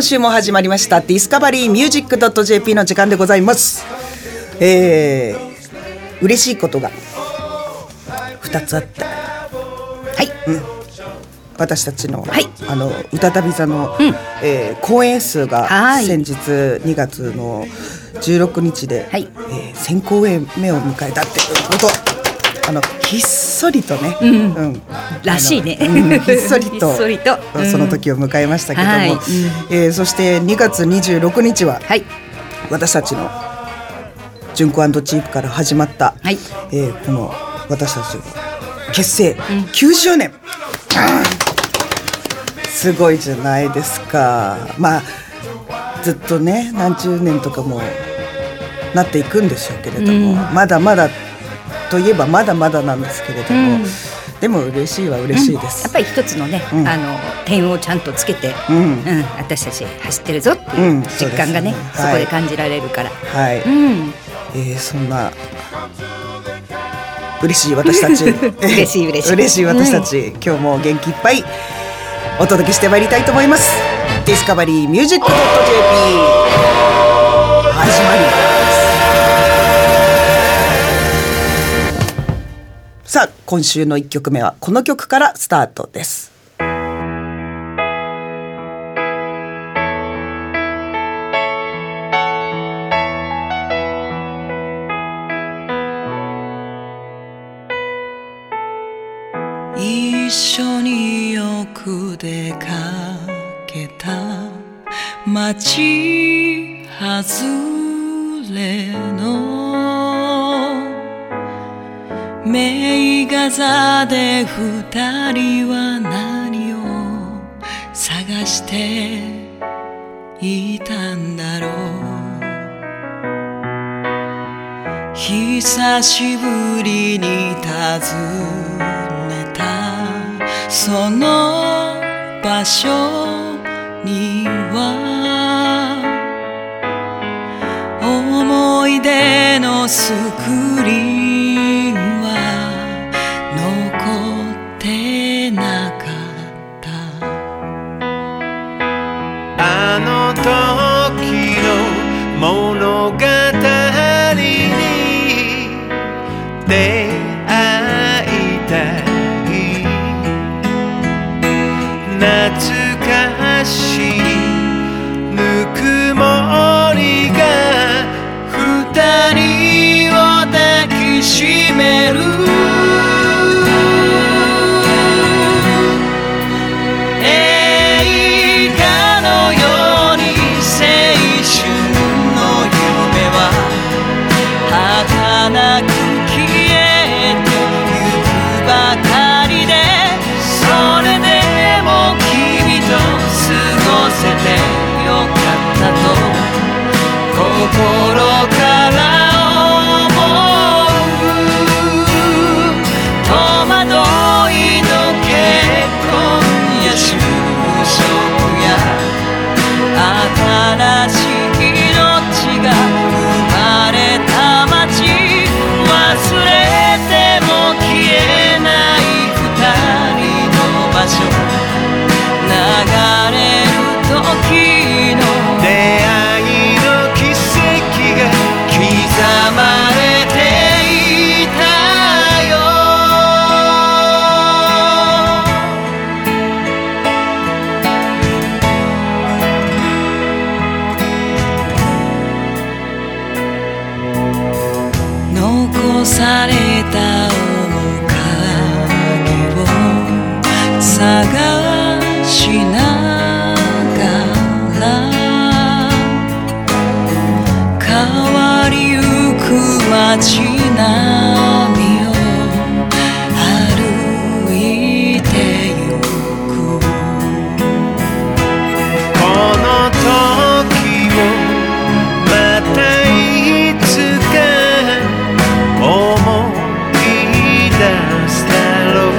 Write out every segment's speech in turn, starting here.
週も始まりましたディスカバリーミュージック .jp の時間でございます。嬉しいことが2つあって、はい、私たちの、はい、歌旅座の、公演数が先日2月の16日で、はい、1000公演目を迎えたっていうこと、ひっそりとね、 らしいね、 ひっそりとその時を迎えましたけども、はい、そして2月26日は、はい、私たちの純子&チープから始まった、はい、この私たちの結成90年、すごいじゃないですか。まあずっとね何十年とかもなっていくんでしょうけれども、まだまだといえばまだまだなんですけれども、でも嬉しいは嬉しいです、 やっぱり一つのね、点をちゃんとつけて、私たち走ってるぞっていう実感がね、そこで感じられるから、はい、 そんな嬉しい私たち嬉しい私たち、今日も元気いっぱいお届けしてまいりたいと思います。ディスカバリーミュージック .jp 始まります。さあ今週の1曲目はこの曲からスタートです。 一緒によく出かけた街外れの名画座で二人は何を探していたんだろう。久しぶりに訪ねたその場所には思い出のスクリーンは残ってなかった。あの時の物語に出会いたい、懐かしいぬくもりが二人を抱きしめる。映画のように青春の夢は儚く消えてゆくばかりで、それでも君と過ごせてよかったと心から思う。戸惑いの結婚や就職や新しい命が生まれた街、忘れても消えない二人の場所、流れる時の出会いの奇跡が刻まれていたよ。残された面影を探しながら変わりゆく街並みを歩いてゆく。この時をまたいつか思い出すだろう。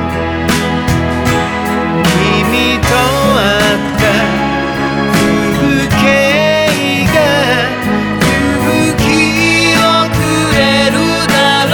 君と会った風景が勇気をくれるだ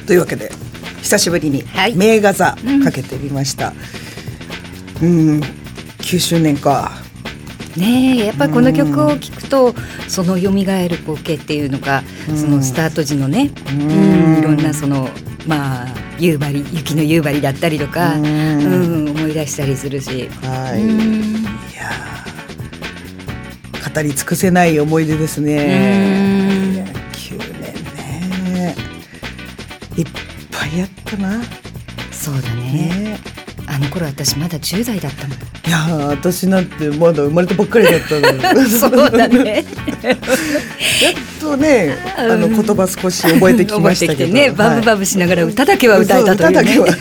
というわけで久しぶりに名画座かけてみました。9周年かねえ、やっぱりこの曲を聴くとその蘇る光景っていうのが、そのスタート時のね、いろんなその夕張、雪の夕張だったりとか、思い出したりするし、 いや語り尽くせない思い出ですね。9年ね、いっぱいやったな。 そうだね。あの頃私まだ10代だったもん。 いや私なんてまだ生まれたばっかりだったのそうだねやっとね言葉少し覚えてきましたけど、 ね、バブバブしながら歌だけは歌えたというね。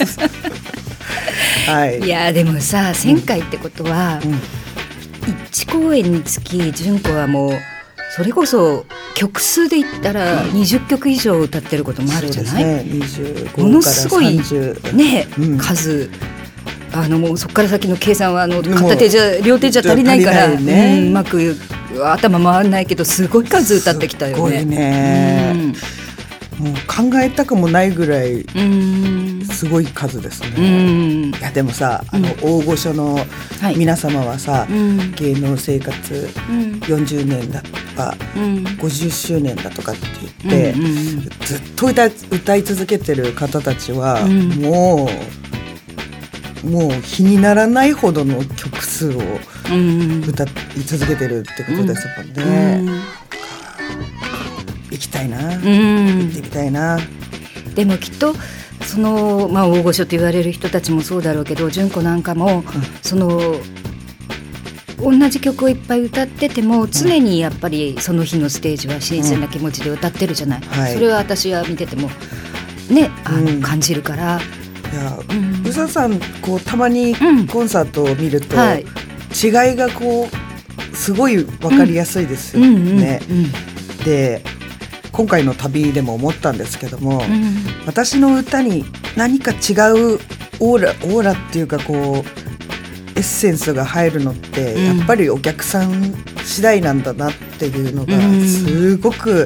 いやでもさ、1000回ってことは、1公演につき純子はもうそれこそ曲数で言ったら20曲以上歌ってることもあるじゃない。ものすごいね、数、もうそこから先の計算は片手じゃ両手じゃ足りないから、うまく頭回らないけどすごい数歌ってきたよね。すごいね、 もう考えたくもないぐらいすごい数ですね。いやでもさ、大御所の皆様はさ、芸能生活40年だとか、50周年だとかって言って、ずっと歌い続けてる方たちは、もう比にならないほどの曲数を歌い続けてるってことですもんね。行きたいな、行ってみたいな。 でもきっとその、大御所と言われる人たちもそうだろうけど、純子なんかも、その同じ曲をいっぱい歌ってても常にやっぱりその日のステージは新鮮な気持ちで歌ってるじゃない。それは私は見ててもね、感じるから。 いや、宇佐さんこうたまにコンサートを見ると、違いがこうすごい分かりやすいですよね。で今回の旅でも思ったんですけども、私の歌に何か違うオーラっていうかこうエッセンスが入るのって、やっぱりお客さん次第なんだなっていうのがすごく、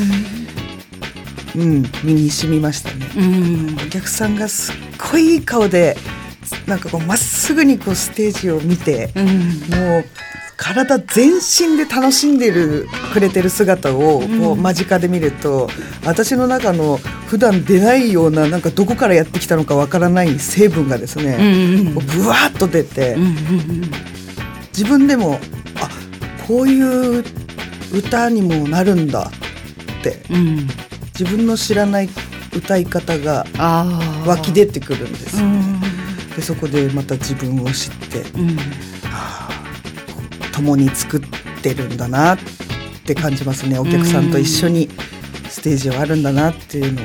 身に染みましたね。お客さんがすっごいいい顔でなんかこうまっすぐにこうステージを見て、もう体全身で楽しんでくれてる姿をこう間近で見ると、私の中の普段出ないような、なんかどこからやってきたのかわからない成分がですね、ブワーッと出て、自分でもこういう歌にもなるんだって、自分の知らない歌い方が湧き出てくるんですよね。でそこでまた自分を知って、共に作ってるんだなって感じますね。お客さんと一緒にステージはあるんだなっていうのを。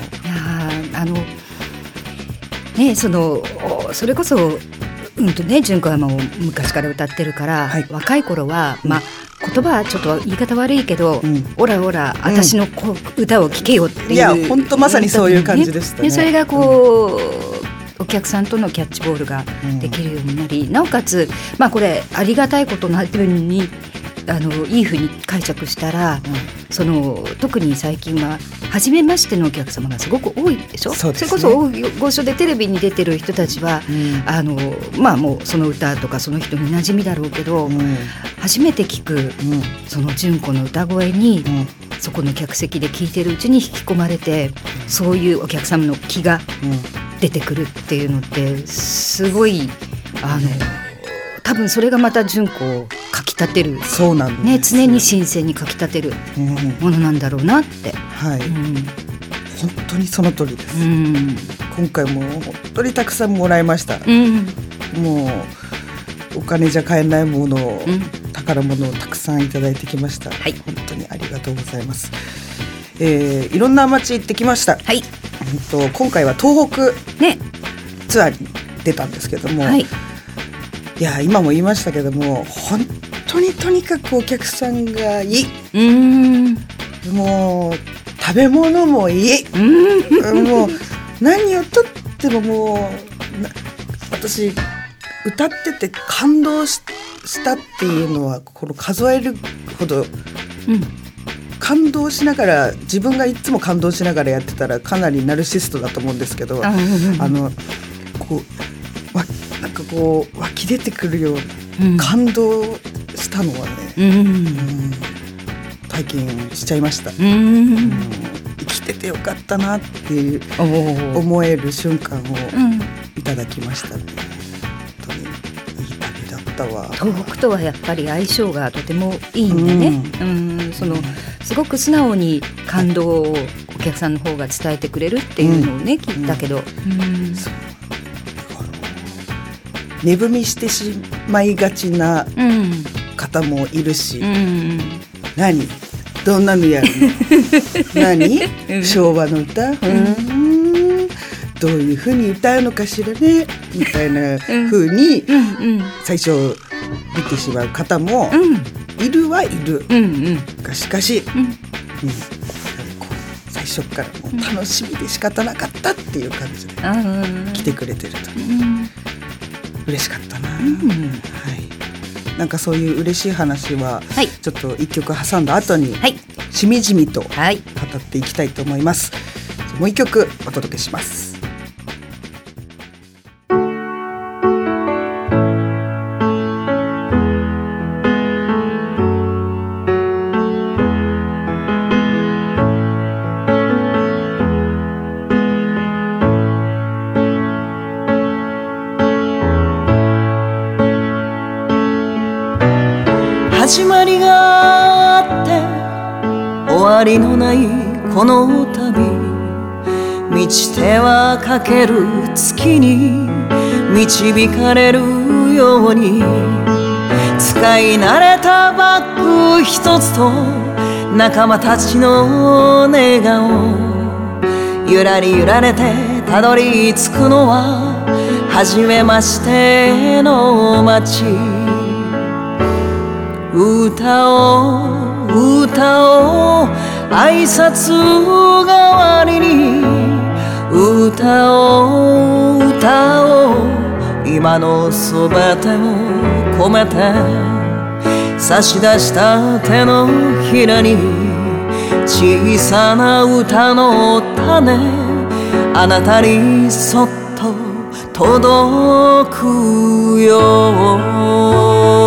それこそ純子はもう昔から歌ってるから、若い頃は、言葉はちょっと言い方悪いけど、オラオラ私の歌を聴けよっていう、 いや本当まさにそういう感じでしたね。 でそれがこう、お客さんとのキャッチボールができるようになり、なおかつ、これありがたいことなっていうにいい風に解釈したら、特に最近は初めましてのお客様がすごく多いでしょ。それこそ大御所でテレビに出てる人たちは、もうその歌とかその人に馴染みだろうけど、初めて聞く、その純子の歌声に、そこの客席で聴いてるうちに引き込まれて、そういうお客様の気が出てくるっていうのってすごい多分それがまた純子をかきたてる、 そうなんです、 常に新鮮にかきたてるものなんだろうなって、 本当にその通りです。今回も本当にたくさんもらいました。もうお金じゃ買えないものを、宝物をたくさんいただいてきました。本当にありがとうございます。いろんな街行ってきました。今回は東北、ツアーに出たんですけども、いや今も言いましたけども、本当にとにかくお客さんがいい。もう食べ物もいい。もう何をとってももう私歌ってて感動したっていうのはこの数えるほど、 感動しながら、自分がいつも感動しながらやってたらかなりナルシストだと思うんですけど、こうなんかこう湧き出てくるような感動したのはね、体験しちゃいました。生きててよかったなっていう思える瞬間をいただきましたね。本当にいい旅だったわ。 東北とはやっぱり相性がとてもいいんでね、すごく素直に感動をお客さんの方が伝えてくれるっていうのをね、聞いたけど、 値踏みしてしまいがちな方もいるし、何どんなのやるの何昭和の歌、どういう風に歌うのかしらねみたいな風に最初見てしまう方もいるはいる、しかし、最初からもう楽しみで仕方なかったっていう感じで来てくれてると、嬉しかったな、なんかそういう嬉しい話は、ちょっと一曲挟んだ後に、しみじみと語っていきたいと思います。もう一曲お届けします。 始まりがあって終わりのないこの旅、満ちてはかける月に導かれるように、使い慣れたバッグ一つと仲間たちの笑顔、ゆらり揺られてたどり着くのは初めましての街。歌おう歌おう挨拶代わりに、歌おう歌おう今のすべてを込めて、差し出した手のひらに小さな歌の種、あなたにそっと届くよ。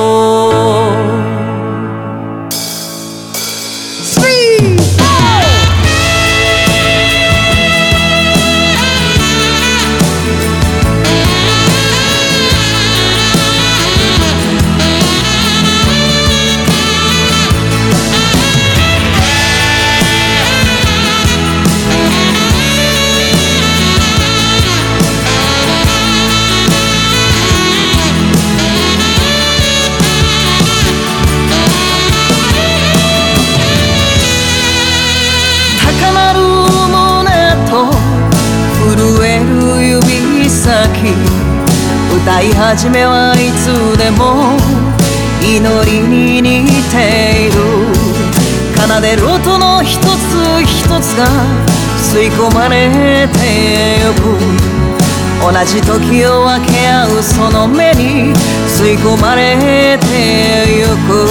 歌い始めはいつでも祈りに似ている。奏でる音の一つ一つが吸い込まれてゆく。同じ時を分け合うその目に吸い込まれてゆく。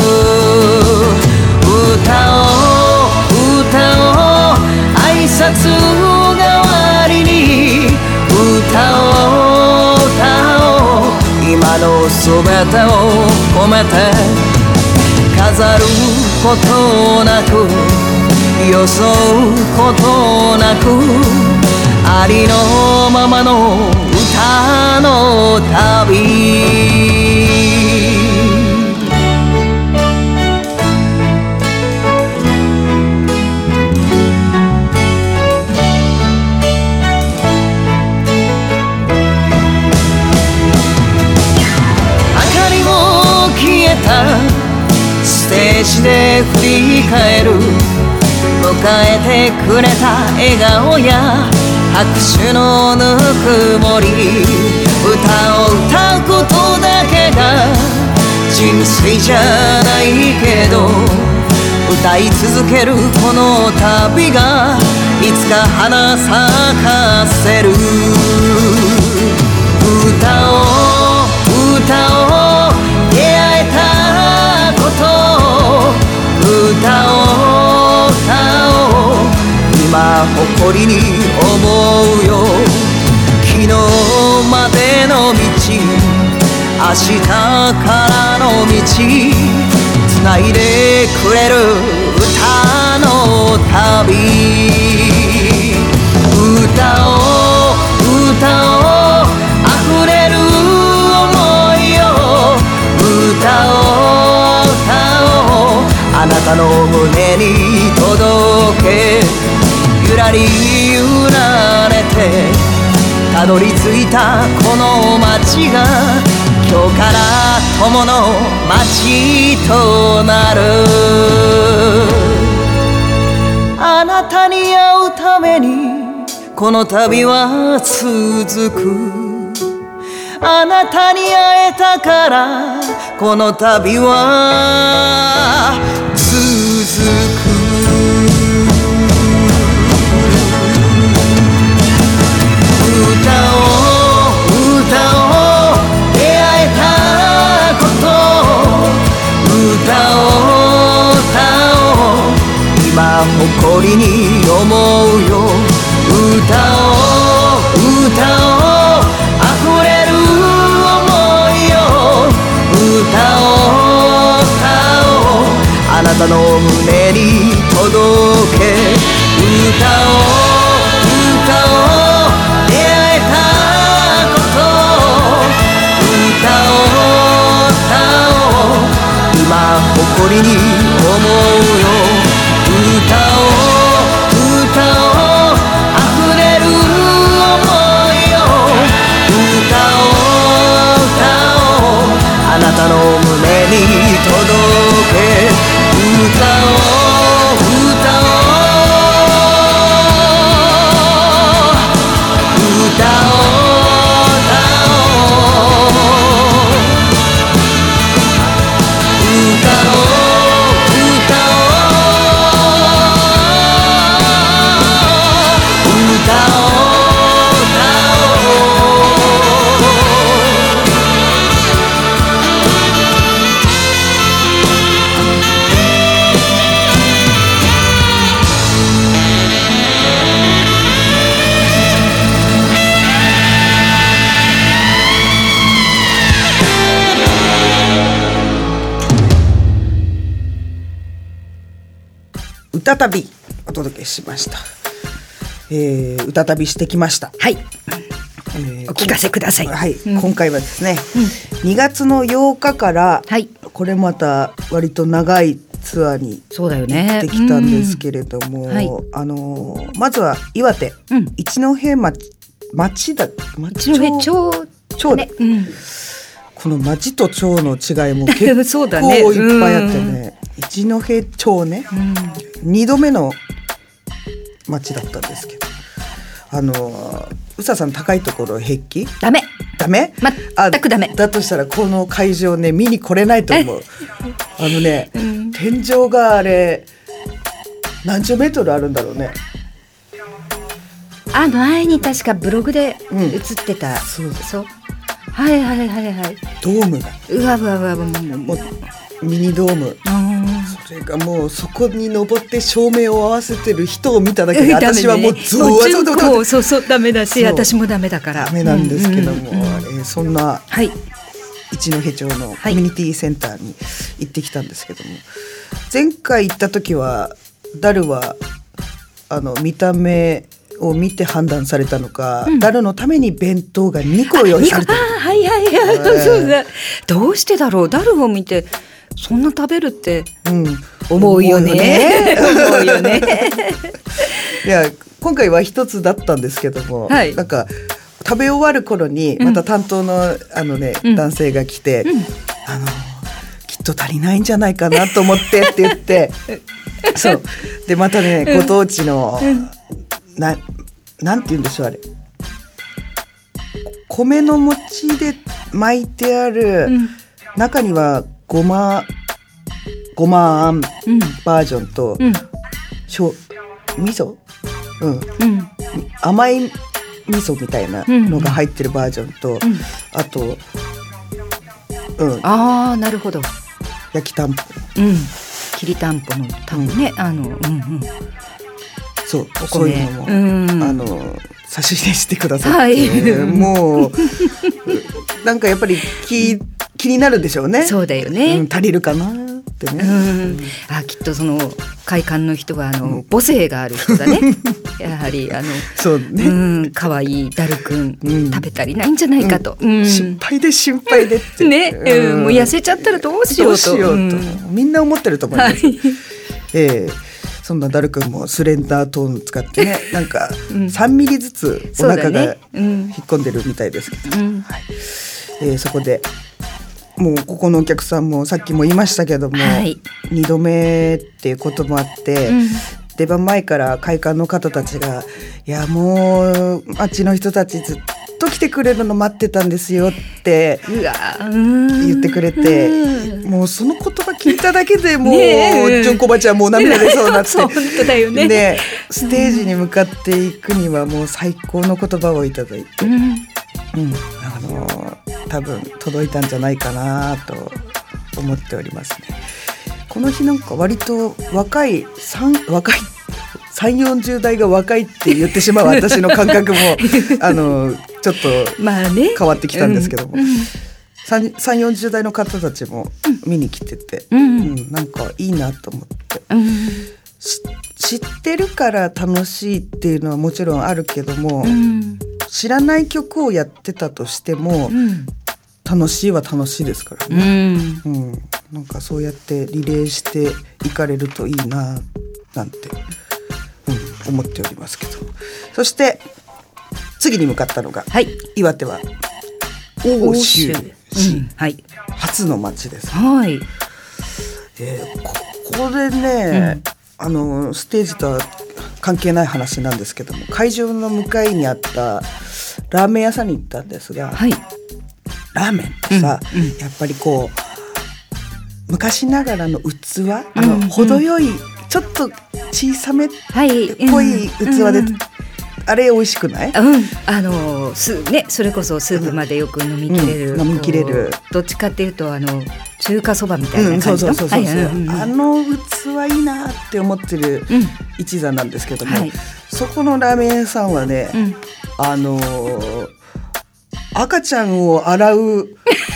歌おう歌おう挨拶代わりに、歌おう歌おう今のすべてを込めて、飾ることなく装うことなく、ありのままの歌の旅。ステージで振り返る、迎えてくれた笑顔や拍手のぬくもり、歌を歌うことだけが人生じゃないけど、歌い続けるこの旅がいつか花咲かせる。歌おう歌おう出会えたこと、歌おう今誇りに思うよ。昨日までの道、明日からの道、繋いでくれる歌の旅。歌おう歌おう溢れる想いを、歌おう歌おうあなたの胸に届け。ゆらり揺られてたどり着いたこの街が、今日から友の街となる。あなたに会うためにこの旅は続く。あなたに会えたからこの旅は続く。歌おう歌おう出会えたこと、歌おう歌おう今誇りに思うよ。歌おう歌おう溢れる想いを、歌おう歌おうあなたの胸に届け。歌おう歌おう出会えたこと、歌おう歌おう今誇りに思うよ。歌おう歌おう溢れる想いを、歌おう歌おうあなたの胸に届け。歌おう歌おう歌おう歌おう歌おう歌旅お届けしました。歌旅してきました。 はい、お聞かせください。 はい、今回はですね、2月の8日から、これまた割と長いツアーに行ってきたんですけれども、まずは岩手、一戸町だ一戸町ね、 この町と町の違いも結構いっぱいあってね、一戸町ね、2度目の町だったんですけど、宇佐さん高いところ平気？ ダメ全くダメだとしたらこの会場ね見に来れないと思う。天井があれ何十メートルあるんだろうね。 前に確かブログで映ってた、そうはいドームがうわもうミニドーム、それがもうそこに登って照明を合わせてる人を見ただけで私はもうそうダメだし、私もダメだからダメなんですけども、そんな一戸町のコミュニティセンターに行ってきたんですけども、前回行った時はダルは見た目を見て判断されたのか、ダルのために弁当が2個用意されてる。 そうだ。どうしてだろう、ダルを見てそんな食べるって思うよね。思うよね。 いや今回は一つだったんですけども、なんか食べ終わる頃にまた担当の男性が来て、きっと足りないんじゃないかなと思ってって言ってそうでまたねご当地の、なんて言うんでしょうあれ、米の餅で巻いてある、中にはごまあんバージョンと、味噌、甘い味噌みたいなのが入ってるバージョンと、あと、 なるほど、 焼きたんぽ、 きりたんぽのたんね、 そうおそういう米、 のも、差し入れしてくださって、もうなんかやっぱり気になるでしょうね。 そうだよね、 足りるかなってね、 きっとその会館の人は母性がある人だねやはりそうね、 可愛いダルくん、食べ足りないんじゃないかと、 心配でってね、もう痩せちゃったらどうしようと、 みんな思ってると思います、そんなダルくんもスレンダートーン使ってねなんか3ミリずつお腹が引っ込んでるみたいですけど、そこでもうここのお客さんもさっきも言いましたけども、2度目っていうこともあって、出番前から会館の方たちがいやもうあっちの人たちずっと来てくれるの待ってたんですよって言ってくれて、もうその言葉聞いただけでもう純子ばちゃんもう涙出そうになって本当だよね。 でステージに向かっていくにはもう最高の言葉をいただいて、多分届いたんじゃないかなと思っておりますね。この日なんか割と若い3、40代が若いって言ってしまう私の感覚もちょっと変わってきたんですけども、3、40代の方たちも見に来てて、なんかいいなと思って、知ってるから楽しいっていうのはもちろんあるけども、知らない曲をやってたとしても、楽しいは楽しいですからね、なんかそうやってリレーしていかれるといいななんて、思っておりますけど、そして次に向かったのが、岩手は奥州市、初の町です、ここでね、ステージとは関係ない話なんですけども、会場の向かいにあったラーメン屋さんに行ったんですが、ラーメンってさ、やっぱりこう昔ながらの器、程よいちょっと小さめっぽい器で、あれ美味しくない？ それこそスープまでよく飲みきれる、どっちかっていうと中華そばみたいな感じの、 そう、器いいなって思ってる一座なんですけども、そこのラーメン屋さんはね、赤ちゃんを洗う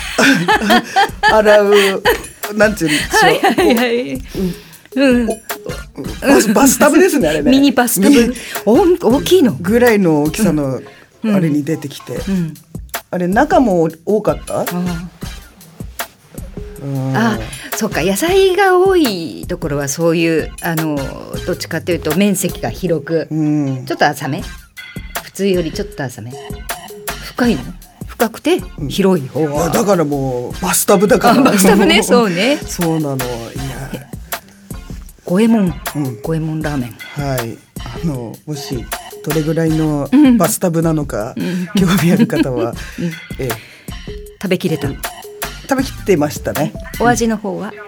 なんていうんでしょう、バスタブですね、あれね、 ミニバスタブ、大きいのぐらいの大きさのあれに出てきて、あれ中も多かった？ そうか、野菜が多いところはそういうどっちかっていうと面積が広く、ちょっと浅め、普通よりちょっと浅め、深いの？深くて広い方が、 だからもうバスタブだからバスタブね、そうねそうなの。いや五右衛門ラーメン、 もしどれぐらいのバスタブなのか興味ある方は、 食べきれた？ 食べきってましたね。 お味の方は？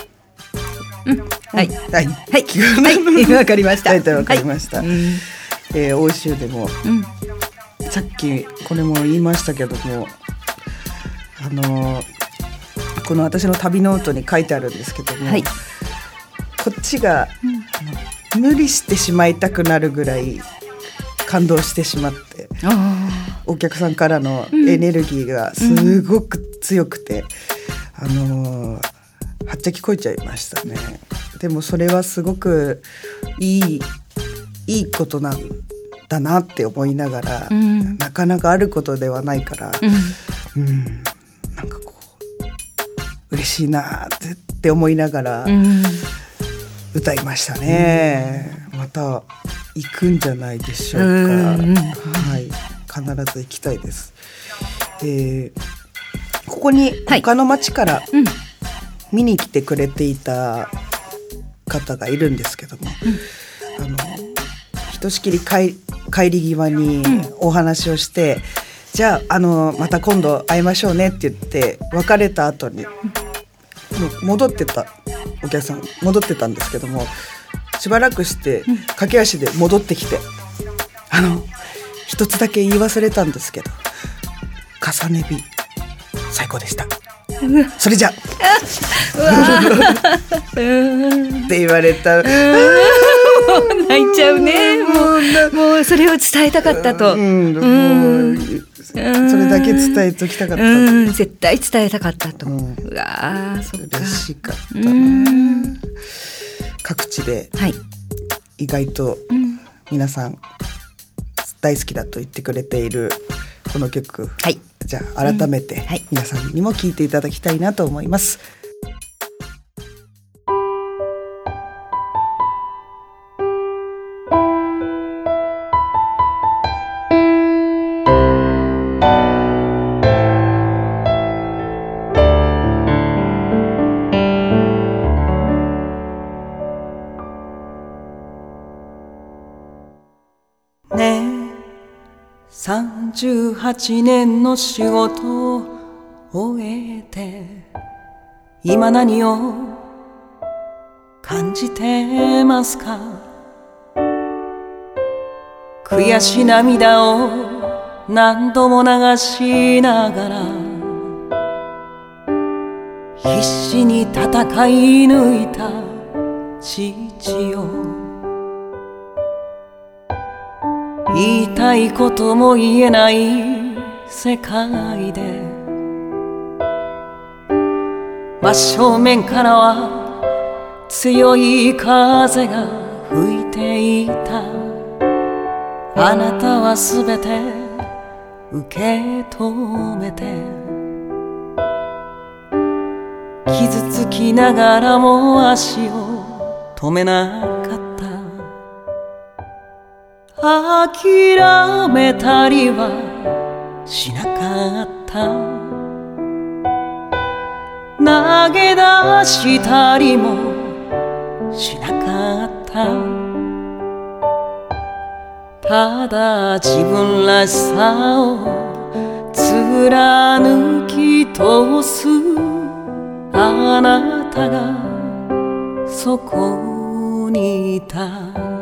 わかりました。 大体わかりました。欧州でも、さっきこれも言いましたけども、この私の旅ノートに書いてあるんですけども、こっちが、無理してしまいたくなるぐらい感動してしまって、お客さんからのエネルギーがすごく強くて、はっちゃきこいちゃいましたね。でもそれはすごくいいことなんだなって思いながら、なかなかあることではないから、なんかこう嬉しいなって思いながら、歌いましたね。また行くんじゃないでしょうか。必ず行きたいです。ここに他の町から見に来てくれていた方がいるんですけども、ひとしきり帰り際にお話をして、じゃあ、また今度会いましょうねって言って別れた後に戻ってたお客さん戻ってたんですけども、しばらくして駆け足で戻ってきて、一つだけ言い忘れたんですけど、重ね日最高でした、それじゃって言われた。 泣泣いちゃうね。もうそれを伝えたかったと。 それだけ伝えときたかった。 絶対伝えたかったと。うわー、そっか。 嬉しかったな。各地で意外と皆さん大好きだと言ってくれているこの曲、じゃあ改めて皆さんにも聴いていただきたいなと思います。 38年の仕事を終えて今何を感じてますか？悔し涙を何度も流しながら必死に戦い抜いた父よ、言いたいことも言えない世界で真正面からは強い風が吹いていた。あなたはすべて受け止めて傷つきながらも足を止めなかった。諦めたりはしなかった。投げ出したりもしなかった。ただ自分らしさを貫き通すあなたがそこにいた。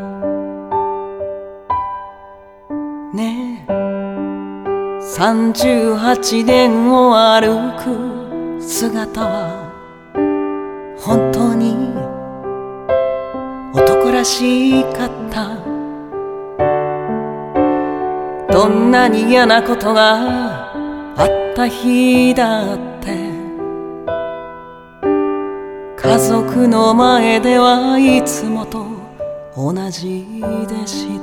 ねえ、38年を歩く姿は本当に男らしかった。どんなに嫌なことがあった日だって家族の前ではいつもと同じでした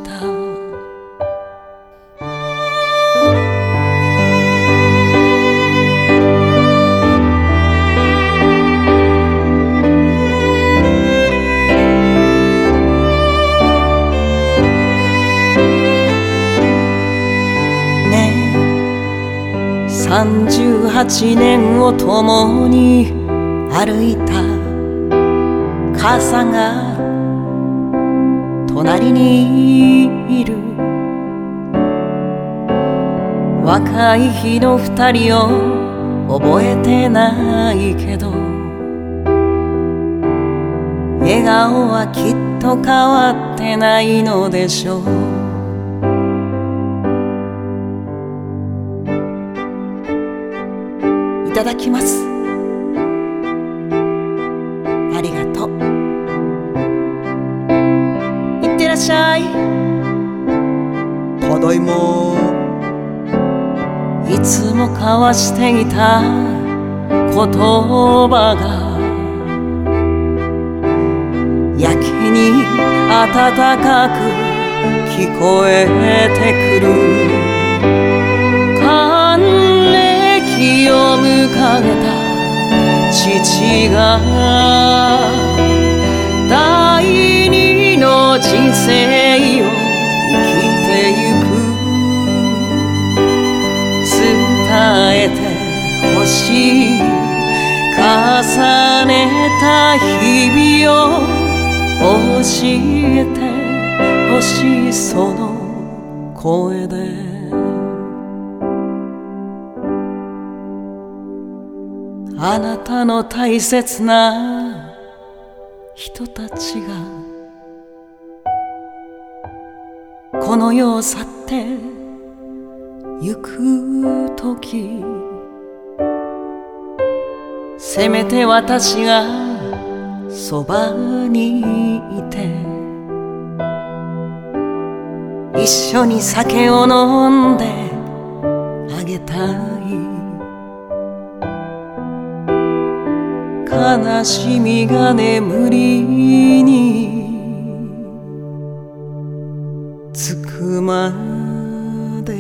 。38年を共に歩いた母さんが隣にいる。若い日の二人を覚えてないけど笑顔はきっと変わってないのでしょう。いただきます。ありがとう。いってらっしゃい。 ただいま。 いつも交わしていた言葉がやけに温かく聞こえてくる。気を迎えた父が第二の人生を生きてゆく。伝えてほしい重ねた日々を教えてほしいその声で。あなたの大切な人たちがこの世を去ってゆくとき、せめて私がそばにいて一緒に酒を飲んであげたい。悲しみが眠りにつくまで。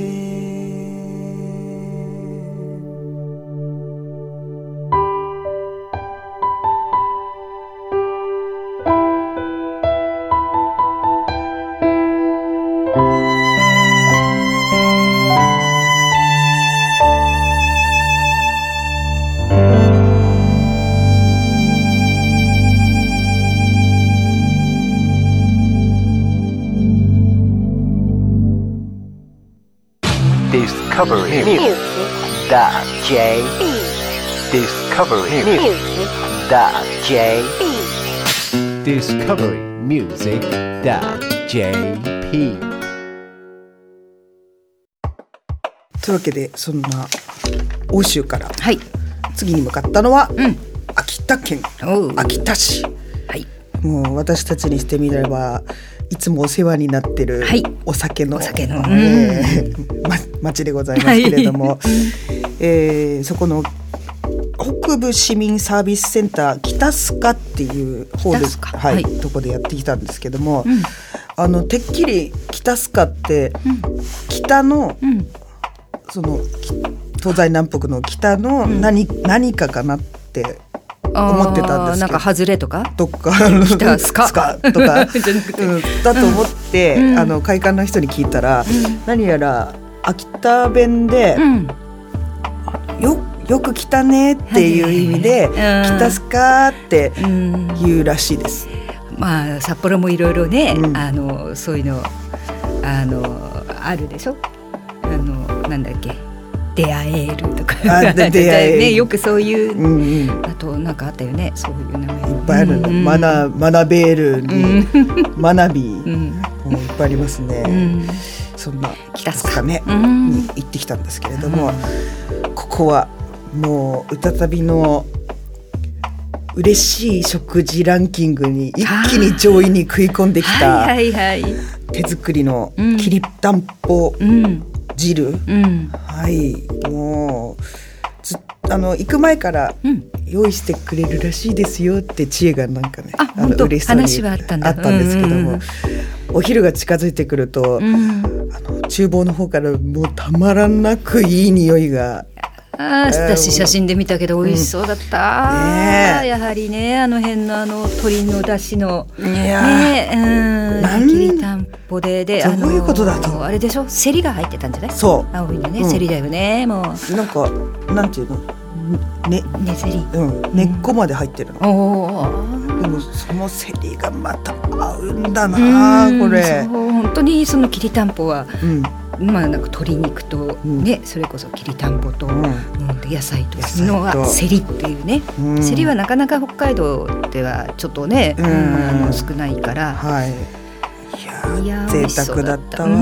discoverymusic.jp というわけでそんな欧州から、 はい、 次に向かったのは、秋田県秋田市、 はい、 もう私たちにしてみればいつもお世話になってるお酒の、町でございますけれども、そこの北部市民サービスセンター北須賀っていう方で、とこでやってきたんですけども、てっきり北須賀って、北の、その東西南北の北の何かかなって思ってたんですけど、 なんか外れとか北須賀とかだと思って、会館の人に聞いたら、何やら秋田弁で、よく来たねっていう意味で、北須賀って言うらしいです。 まあ札幌もいろいろね、そういうのあるでしょ。なんだっけ、出会えるとかね、よくそういう、あとなんかあったよね、そういう名前いっぱいあるね、学べるに、学び、もういっぱいありますね。そんな北須賀ね、に行ってきたんですけれども、ここはもううたたびの嬉しい食事ランキングに一気に上位に食い込んできた手作りのきりたんぽ汁、もう行く前から用意してくれるらしいですよって知恵がなんかね、嬉しそうに話はあったんですけども、お昼が近づいてくると、厨房の方からもうたまらなくいい匂いが、 私写真で見たけど美味しそうだった、やはりね、あの辺の鶏の出汁のきりたんぽでどういうことだと、 あれでしょ、セリが入ってたんじゃない？ そう青いのね、セリだよね。もうなんかなんていうの、ねセリ、 根っこまで入ってるの。でもそのセリがまた合うんだな、これ。 そう、本当にそのきりたんぽは、まあなんか鶏肉とね、それこそきりたんぽと、野菜とのはセリっていうね、セリはなかなか北海道ではちょっとね、少ないから、 いや贅沢だったわ。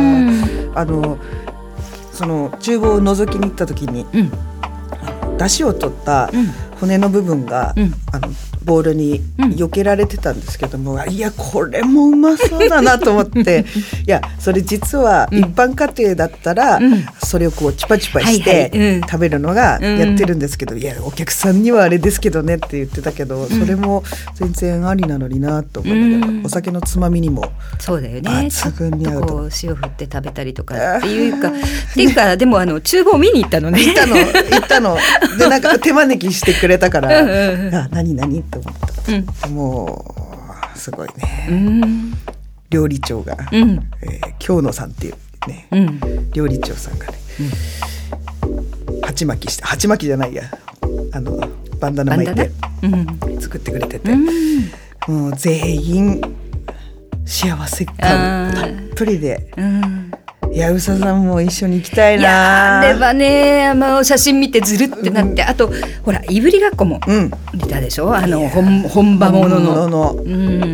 その厨房を覗きに行った時に、出汁を取った骨の部分が、ボウルに避けられてたんですけども、いやこれもうまそうだなと思っていやそれ実は一般家庭だったら、それをこうチュパチュパして食べるのがやってるんですけど、いやお客さんにはあれですけどねって言ってたけど、それも全然ありなのになと思いながら、お酒のつまみにもそうだよね、 抜群に合うと。 こう塩振って食べたりとかっていうかでも厨房見に行ったのね。 行ったので、なんか手招きしてくれたから何って思った、もうすごいね、料理長が、京野さんっていうね、料理長さんがね、鉢巻きじゃないや、バンダナ巻いて作ってくれてて、もう全員幸せ感たっぷりで、いや、宇佐さんも一緒に行きたいな。いや、 あればね、写真見てずるってなって、あとほらいぶりがっこも出たでしょ、本場ものの、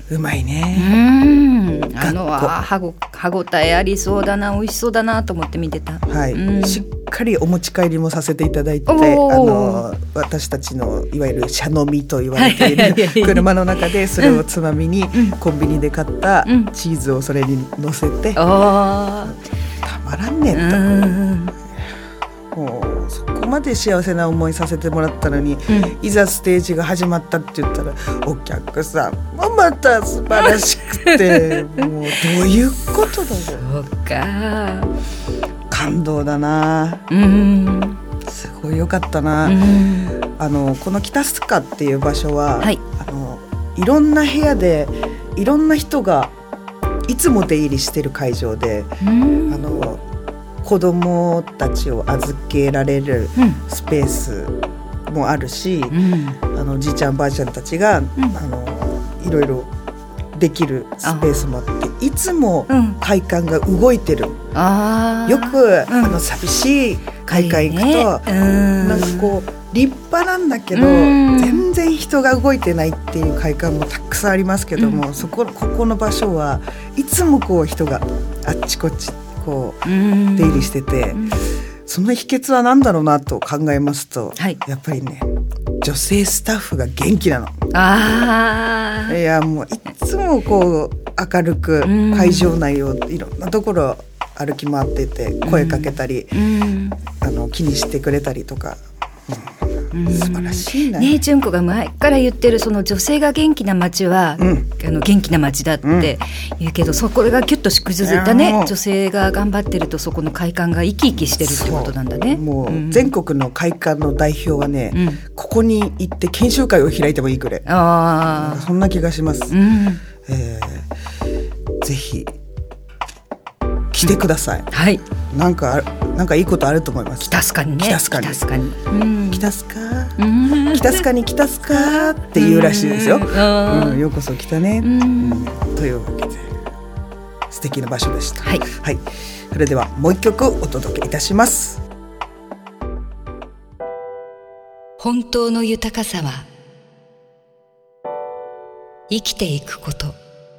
うまいね。 歯ごたえありそうだな、美味しそうだなと思って見てた。 はい、しっかりお持ち帰りもさせていただいて、私たちのいわゆる車飲みと言われている車の中でそれをつまみにコンビニで買ったチーズをそれに乗せて、たまらんねんと。もうそこまで幸せな思いさせてもらったのに、いざステージが始まったって言ったらお客さんもまた素晴らしくてもうどういうことだろう。 そうか、 感動だな。すごい良かったな。この北須賀っていう場所は、いろんな部屋でいろんな人がいつも出入りしてる会場で、子供たちを預けられるスペースもあるし、じいちゃんばあちゃんたちが、いろいろできるスペースもあって、いつも会館が動いてる。よく、寂しい会館行くと、なんかこう立派なんだけど、全然人が動いてないっていう会館もたくさんありますけども、ここの場所はいつもこう人があっちこっちこう出入りしてて、その秘訣は何だろうなと考えますと、やっぱりね、女性スタッフが元気なの。いやもういつもこう明るく会場内をいろんなところ歩き回ってて声かけたり、気にしてくれたりとか、素晴らしいね。 純子が前から言ってるその女性が元気な街は、元気な街だって言うけど、これがキュッと縮図だね。女性が頑張ってるとそこの会館が生き生きしてるってことなんだね。 もう全国の会館の代表はね、ここに行って研修会を開いてもいいくらい、そんな気がします。ぜひ来てください。なんかいいことあると思います。 北須賀にね。北須賀に北須賀っていうらしいですよ。ようこそ来たね。というわけで素敵な場所でした。それではもう一曲お届けいたします。 本当の豊かさは生きていくこと。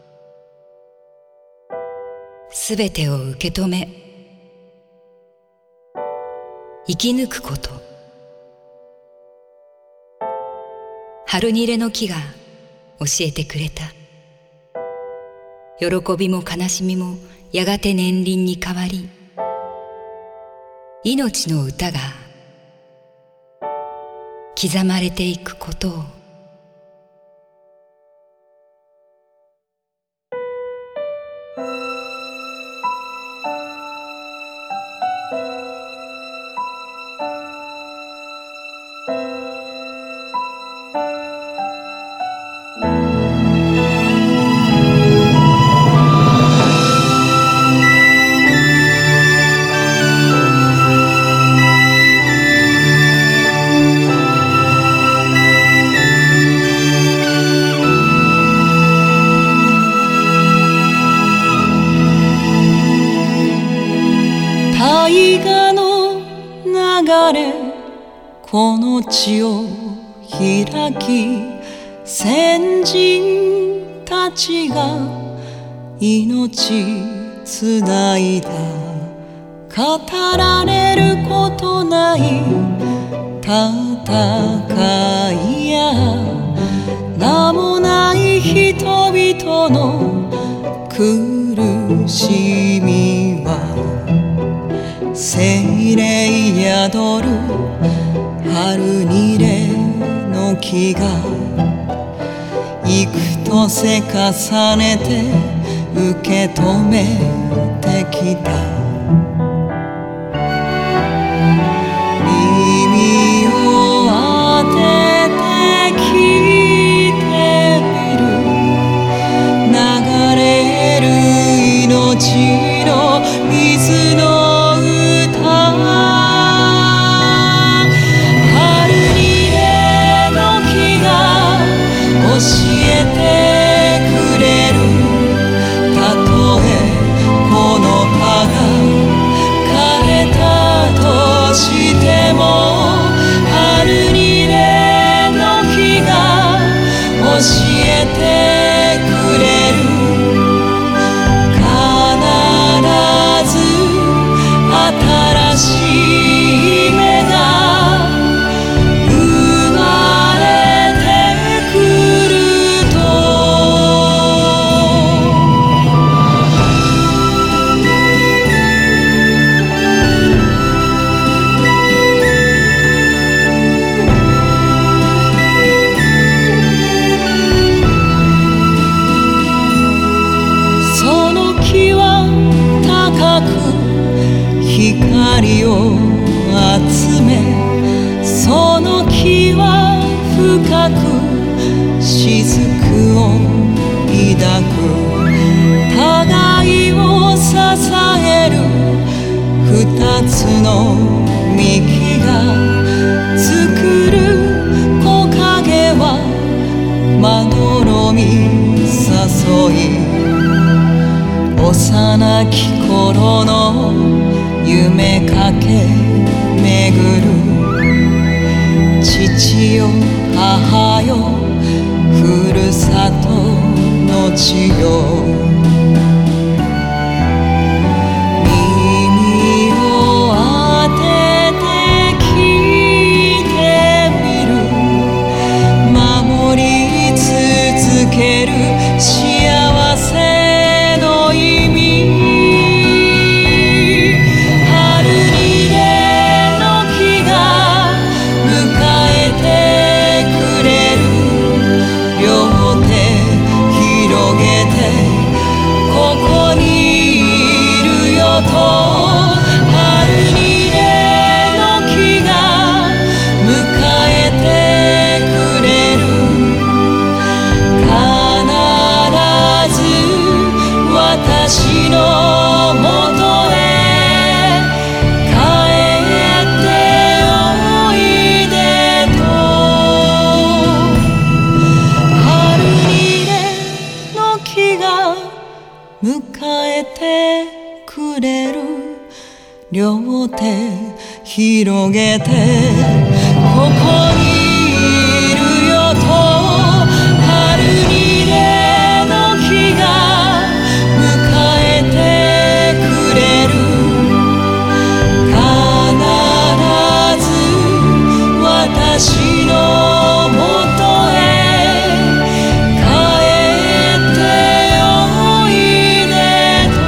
すべてを受け止め生き抜くこと。春にれの木が教えてくれた。喜びも悲しみもやがて年輪に変わり、命の歌が刻まれていくことを。 この地を開き、先人たちが命つないだ。語られることない戦いや名もない人々の苦しみは、精霊宿る春にれの木が幾とせ重ねて受け止めてきた。耳を当てて聞いてみる。流れる命の水の歌。教えてくれる。たとえこの葉が光を集めその木は深く雫を抱く互いを支える二つの幹が作る木陰はまどろみ誘い幼き頃の夢かけ巡る父よ母よふるさとの地よ耳を当てて聞いてみる守り続ける幸せの意味春にれの木が迎えてくれる両手広げてここにいるよと春にれの木が迎えてくれる必ず私のもとへ帰っておいでと春にれの木が迎えてくれる両手広げてここにいるよと春にれの木が迎えてくれる必ず私のもとへ帰っておいでと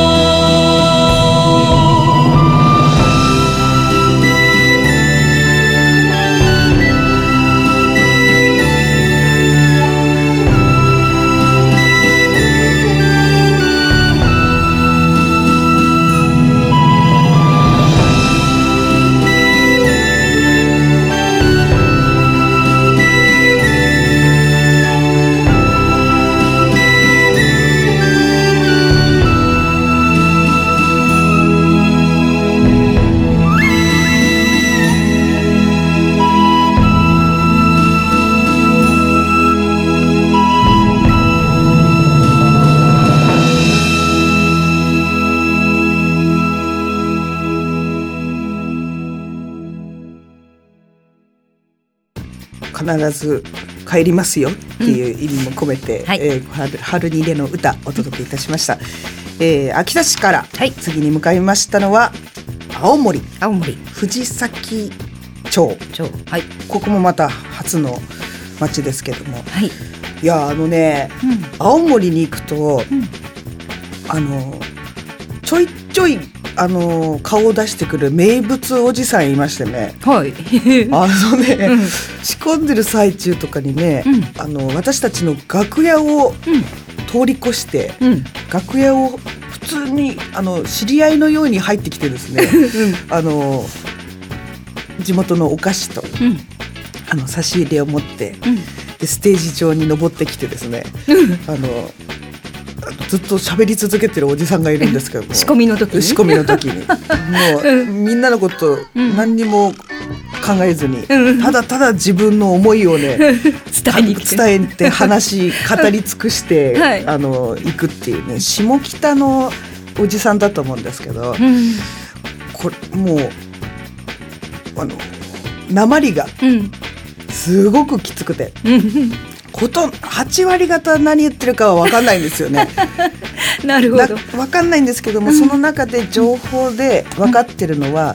必ず帰りますよっていう意味も込めて、春にれの歌お届けいたしました。秋田市から次に向かいましたのは青森藤崎町、ここもまた初の町ですけども、いや青森に行くと、ちょいちょい顔を出してくる名物おじさんいましてね、仕込んでる最中とかにね、私たちの楽屋を通り越して、楽屋を普通に知り合いのように入ってきてですね地元のお菓子と、差し入れを持って、でステージ上に登ってきてですねずっと喋り続けてるおじさんがいるんですけども、 仕込みの時にもうみんなのこと何にも考えずに、ただただ自分の思いをね伝えて語り尽くして行くっていうね、下北のおじさんだと思うんですけど、これもう訛りがすごくきつくて、8割方何言ってるかは分かんないんですよねなるほど。 分かんないんですけども、その中で情報で分かってるのは、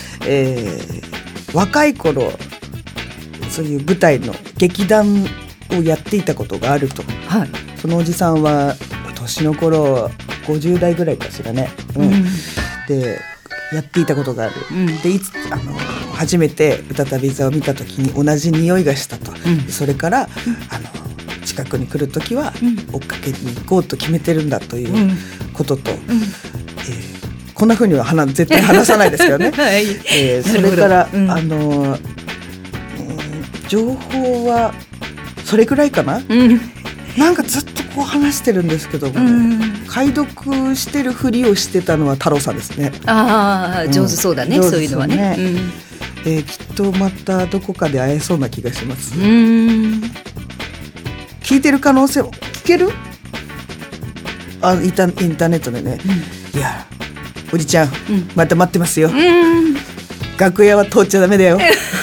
若い頃そういう舞台の劇団をやっていたことがあると、そのおじさんは年の頃50代ぐらいかしらね、でやっていたことがある、でいつ初めてうたたび座を見た時に同じ匂いがしたと、それから近くに来る時は追っかけに行こうと決めてるんだということと、 こんな風には絶対話さないですけどね、 はい、 それから、情報はそれくらいかな、なんかずっとこう話してるんですけども、解読してるふりをしてたのは太郎さんですね。 上手そうだね、そういうのはね。 きっとまたどこかで会えそうな気がします。聞いてる可能性も聞ける？インターネットでね、いやおじちゃん、また待ってますよ、楽屋は通っちゃダメだよ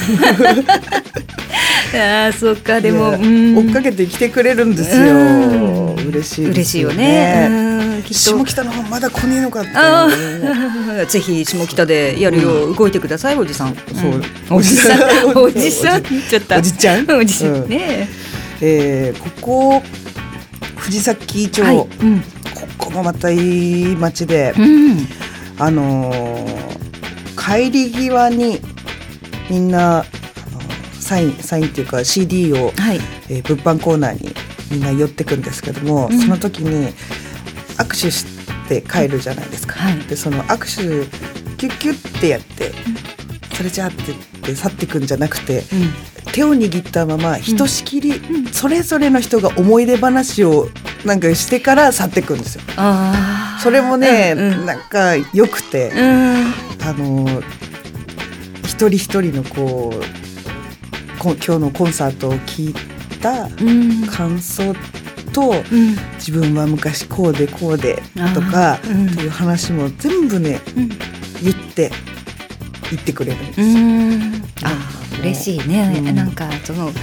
そうか、でも、 追っかけてきてくれるんですよ。嬉しいですよね。 嬉しいよね。 下北の方まだ来ねえのかって、 ぜひ下北でやるよう動いてください、おじさん。 おじさんおじさん言っちゃった。 おじちゃん、 おじさんね。 ここ藤崎町、ここもまたいい街で、帰り際にみんなサインっていうか CD を、物販コーナーにみんな寄ってくんですけども、その時に握手して帰るじゃないですか、でその握手キュッキュッってやって、それじゃあって言って去ってくんじゃなくて、手を握ったままひとしきりそれぞれの人が思い出話をなんかしてから去ってくんですよ。それもね、なんか良くて、一人一人のこう今日のコンサートを聞いた感想と、自分は昔こうでこうでとかという話も全部ね、言ってくれるんですよ。 嬉しいね。なんかその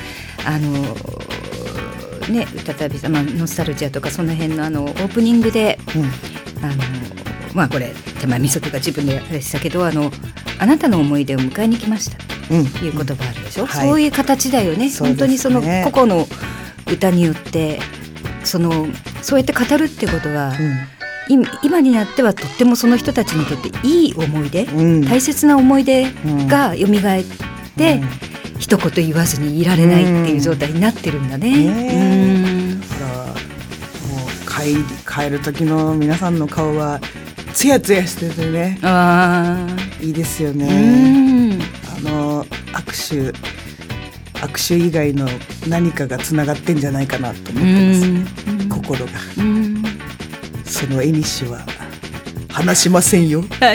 ね、再びノスタルジアとかその辺のオープニングで、これ手前味噌とか自分であれしたけど、あなたの思い出を迎えに来ましたという言葉あるでしょ、そういう形だよね。本当にその個々の歌によってそうやって語るってことは、今になってはとってもその人たちにとっていい思い出、大切な思い出が蘇って、一言言わずにいられないっていう状態になってるんだね。 だからもう帰る時の皆さんの顔はツヤツヤしててね、いいですよね。握手以外の何かがつながってんじゃないかなと思ってます、心が。その絵にしは話しませんよ。じゃあ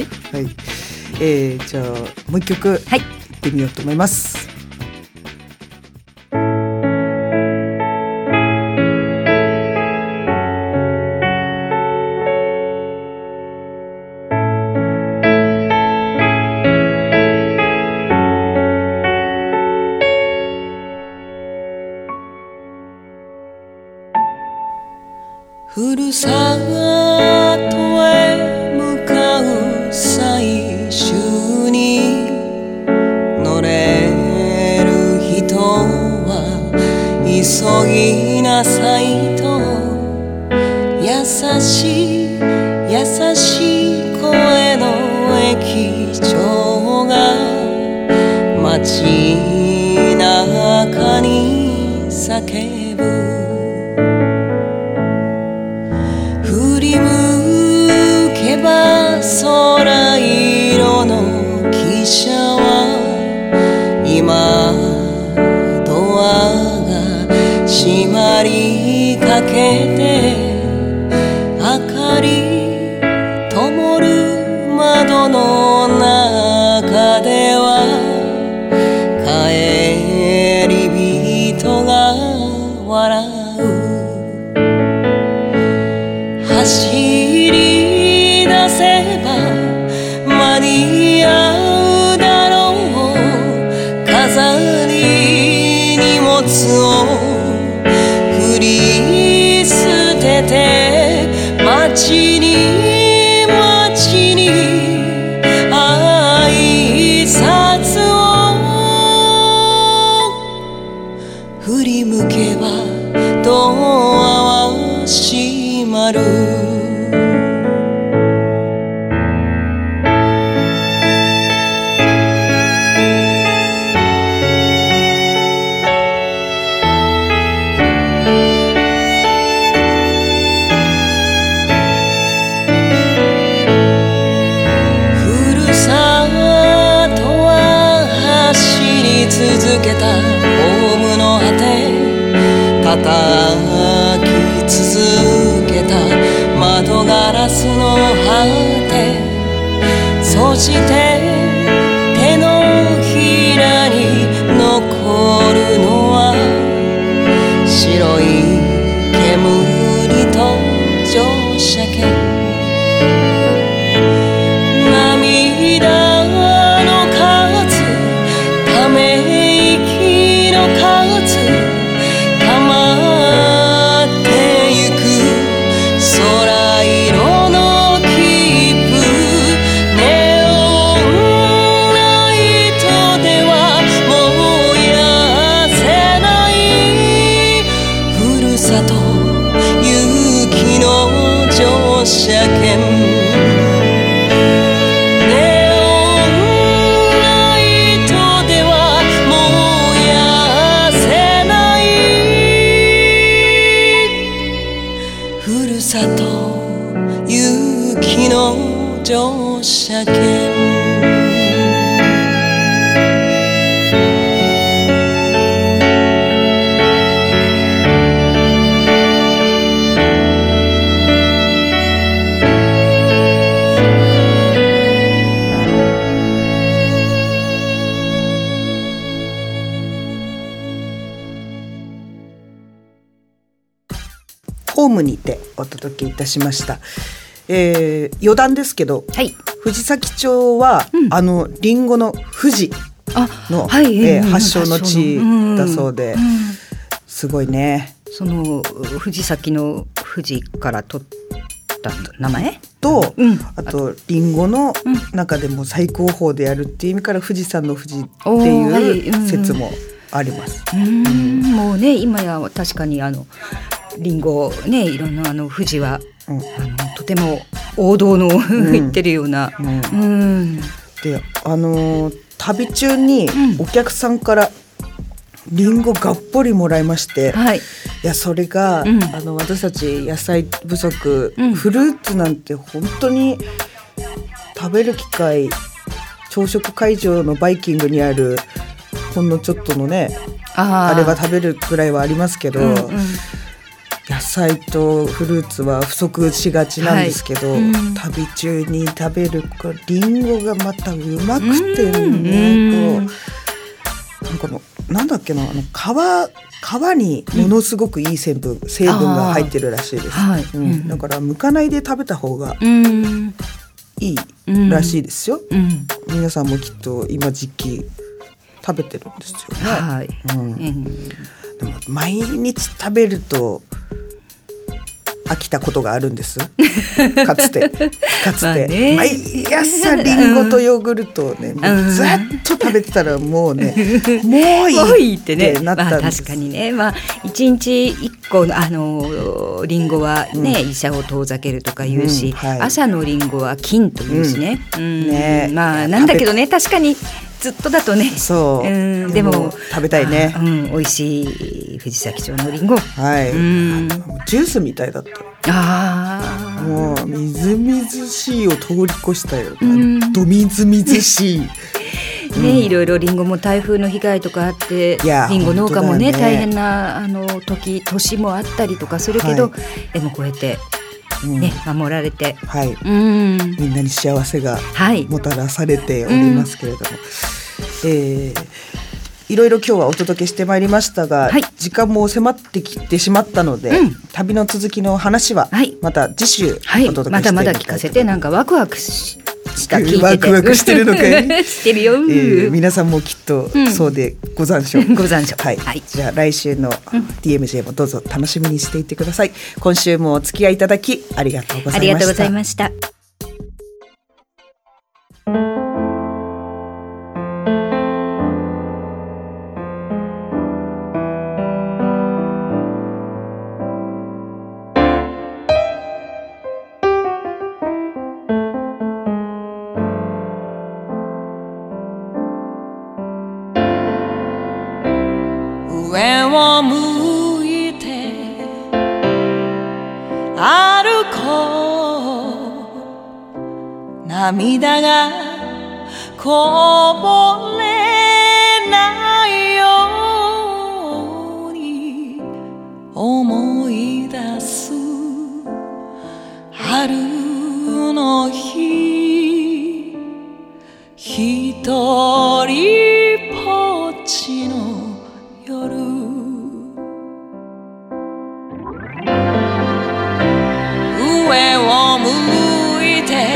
もう一曲いってみようと思います。 ふるさとへ向かう最終に乗れる人は急ぎなさいと、優しい声の駅長が街中に叫ぶ。振り向けば空色の汽車は今ドアが閉まりかけて、明かり灯る窓の中では帰り人が笑う。走り出せば間に合うだ続けたホームの果て叩き続けた窓ガラスの果てそして手のひらに残るのは白い煙と乗車券涙の数ため息の数溜まってゆく空色の切符ネオンライトでは燃やせないふるさと雪の乗車券雪の乗車券ホームにてお届けいたしました。余談ですけど、はい、藤崎町は、リンゴの富士の、発祥の地だそうで、すごいね。 その藤崎の富士から取った名前と、あとリンゴの中でも最高峰であるっていう意味から富士山の富士っていう説もあります。 もうね今や確かにリンゴねいろんな富士はとても王道の言ってるような、 で旅中にお客さんからリンゴがっぽりもらいまして、いやそれが、私たち野菜不足、フルーツなんて本当に食べる機会朝食会場のバイキングにあるほんのちょっとのねあれは食べるくらいはありますけど、野菜とフルーツは不足しがちなんですけど、旅中に食べるリンゴがまたうまくてね、なんだっけな皮にものすごくいい成分が入ってるらしいです、だから剥かないで食べた方がいいらしいですよ、皆さんもきっと今時期食べてるんですよね、でも毎日食べると飽きたことがあるんですかつて毎朝リンゴとヨーグルトをね、ずっと食べてたらもうねもういいってなったんです。 確かにね、1日1個リンゴはね、医者を遠ざけるとか言うし、朝のリンゴは金と言うしね、なんだけどね確かにずっとだとねでも食べたいね、 美味しい藤崎町のリンゴ、 ジュースみたいだった。もうみずみずしいを通り越したような、どみずみずしいいろいろリンゴも台風の被害とかあってリンゴ農家もね大変な年もあったりとかするけど、でもこうやって守られて、 みんなに幸せがもたらされておりますけれども、いろいろ今日はお届けしてまいりましたが、時間も迫ってきてしまったので、旅の続きの話はまた次週お届けしていきたいと思います。 まだ聞かせて、なんかワクワクした聞いててワクワクしてるのかいしてるよ、 皆さんもきっとそうでござんしょう、じゃあ来週の DMJ もどうぞ楽しみにしていてください。今週もお付き合いいただきありがとうございました。 ありがとうございました。 上を向いて歩こう、涙がこぼれないよ一人ぽっちの夜、上を向いて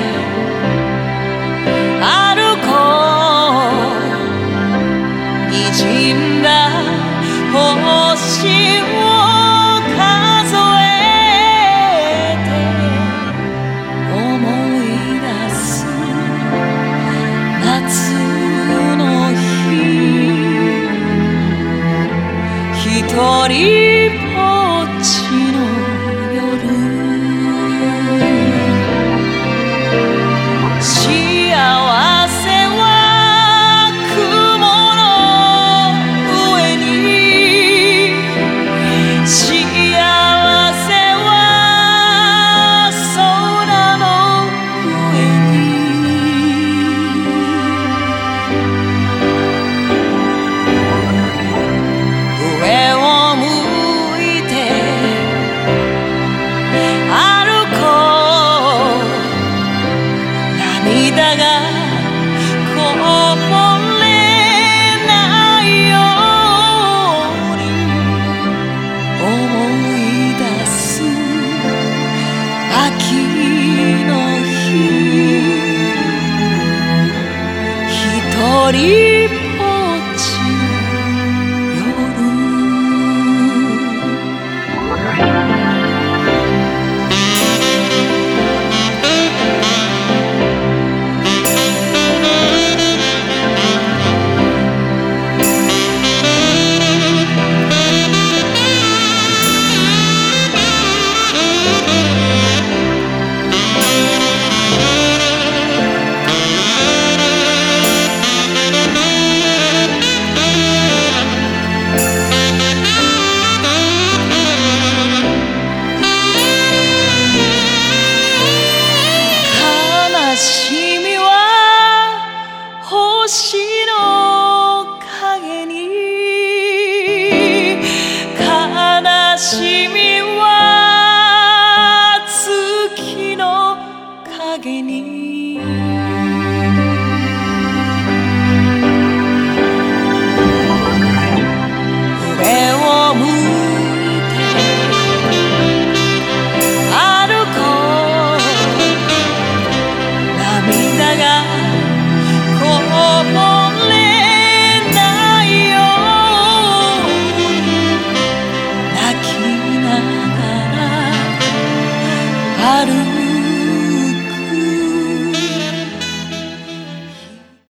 歩こう、滲んだ星を数えて思い出す夏の日、一人ぽっちの夜、幸せは雲の上に、幸せは空の上に、上を向いて歩こう、涙がこぼれないように思い出す秋の日、一人